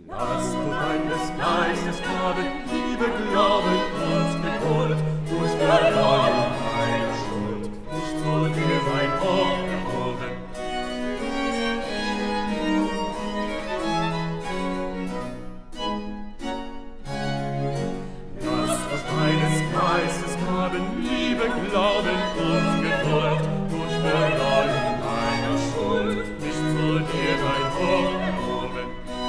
Lass du deines Geistes Gaben, Liebe, Glauben und Geduld, durch Verleugnen deiner Schuld, nicht zu dir sein Ohr erhoben. Lass durch deines Geistes Gaben, Liebe, Glauben und Geduld, durch Verleugnen deiner Schuld, nicht zu dir sein Ohr erhoben.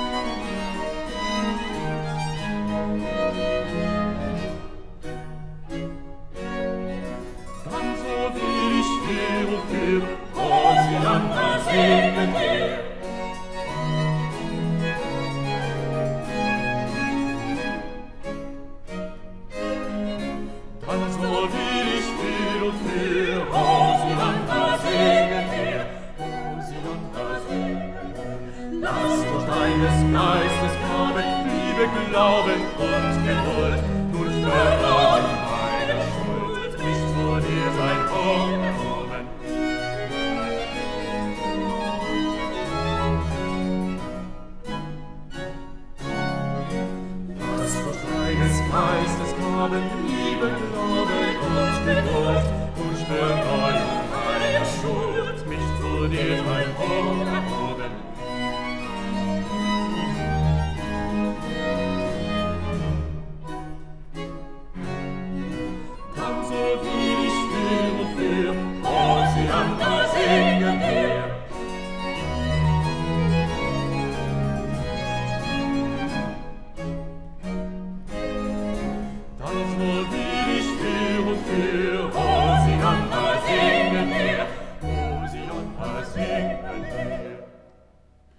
Dann so will ich für und für Hosianna singen dir. Dann so will ich für und für Hosianna singen dir. Hosianna singen dir. Lass durch deines Geistes Gaben, Liebe, Glauben und Geduld, durch Verleugnen deiner Schuld, nicht vor dir sein Ohr erhoben. Lass durch deines Geistes Gaben,